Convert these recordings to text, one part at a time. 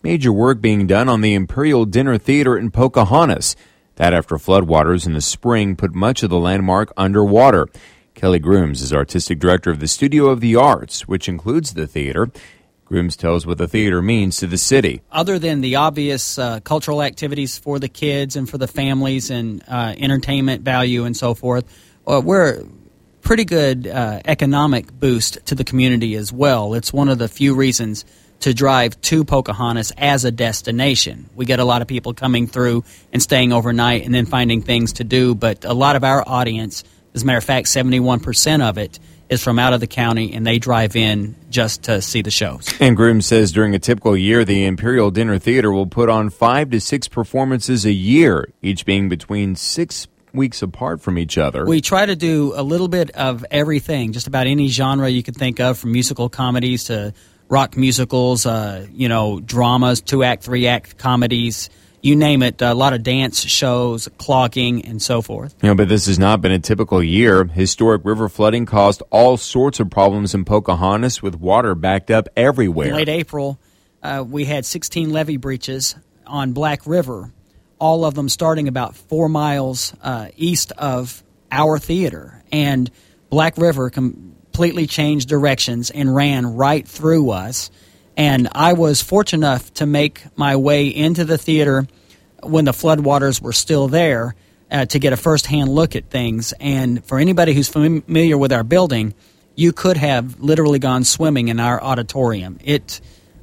major work being done on the Imperial Dinner Theater in Pocahontas. That after floodwaters in the spring put much of the landmark underwater. Kelly Grooms is artistic director of the Studio of the Arts, which includes the theater. Grooms tells what the theater means to the city. Other than the obvious cultural activities for the kids and for the families and entertainment value and so forth, we're a pretty good economic boost to the community as well. It's one of the few reasons to drive to Pocahontas as a destination. We get a lot of people coming through and staying overnight and then finding things to do, but a lot of our audience, as a matter of fact, 71% of it is from out of the county, and they drive in just to see the shows. And Grooms says during a typical year, the Imperial Dinner Theater will put on 5 to 6 performances a year, each being between 6 weeks apart from each other. We try to do a little bit of everything, just about any genre you could think of, from musical comedies to rock musicals, dramas, 2-act, 3-act comedies, you name it, a lot of dance shows, clogging, and so forth. But this has not been a typical year. Historic river flooding caused all sorts of problems in Pocahontas with water backed up everywhere. In late April, we had 16 levee breaches on Black River, all of them starting about 4 miles east of our theater. And Black River completely changed directions and ran right through us. And I was fortunate enough to make my way into the theater when the floodwaters were still there to get a first-hand look at things. And for anybody who's familiar with our building, you could have literally gone swimming in our auditorium. It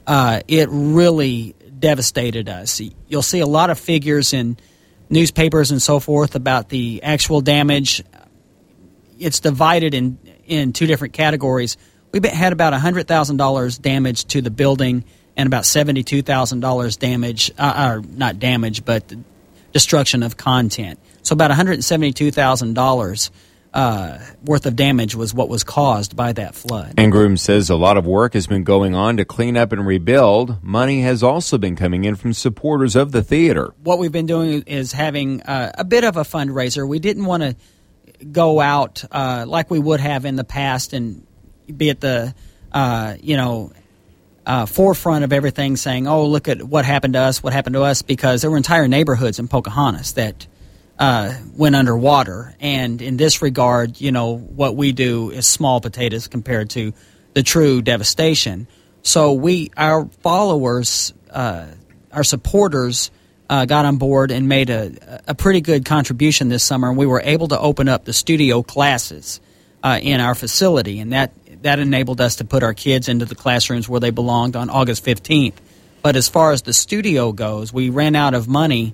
really devastated us. You'll see a lot of figures in newspapers and so forth about the actual damage. It's divided in 2 different categories. We had about $100,000 damage to the building and about $72,000 damage, not damage, but destruction of content. So about $172,000 worth of damage was what was caused by that flood. And Grooms says a lot of work has been going on to clean up and rebuild. Money has also been coming in from supporters of the theater. What we've been doing is having a bit of a fundraiser. We didn't want to go out like we would have in the past and be at the forefront of everything, saying, oh, look at what happened to us, because there were entire neighborhoods in Pocahontas that went underwater. And in this regard, what we do is small potatoes compared to the true devastation. So our followers, our supporters, got on board and made a pretty good contribution this summer, and we were able to open up the studio classes in our facility, and that enabled us to put our kids into the classrooms where they belonged on August 15th. But as far as the studio goes, we ran out of money.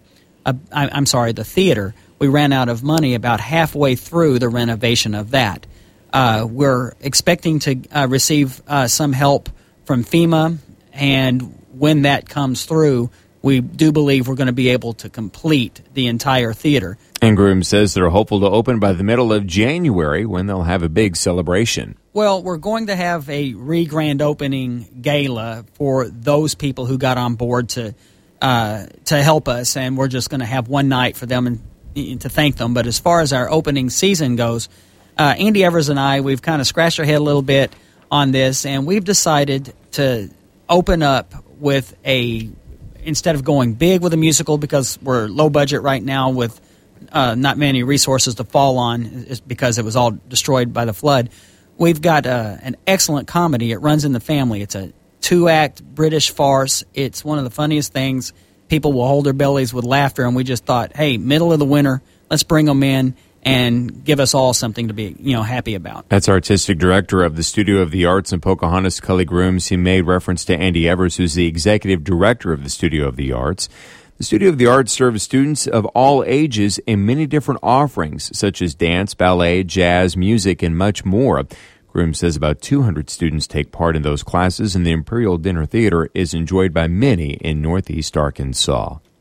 The theater. We ran out of money about halfway through the renovation of that. We're expecting to receive some help from FEMA, and when that comes through, we do believe we're going to be able to complete the entire theater. And Grooms says they're hopeful to open by the middle of January, when they'll have a big celebration. Well, we're going to have a re-grand opening gala for those people who got on board to help us, and we're just going to have one night for them and to thank them. But as far as our opening season goes, Andy Evers and I, we've kind of scratched our head a little bit on this, and we've decided to open up with instead of going big with a musical, because we're low budget right now with not many resources to fall on because it was all destroyed by the flood. We've got an excellent comedy. It runs in the family. It's a 2-act British farce. It's one of the funniest things. People will hold their bellies with laughter, and we just thought, hey, middle of the winter, let's bring them in and give us all something to be happy about. That's artistic director of the Studio of the Arts in Pocahontas, Kelly Grooms. He made reference to Andy Evers, who's the executive director of the Studio of the Arts. The Studio of the Arts serves students of all ages in many different offerings, such as dance, ballet, jazz, music, and much more. Grooms says about 200 students take part in those classes, and the Imperial Dinner Theater is enjoyed by many in Northeast Arkansas.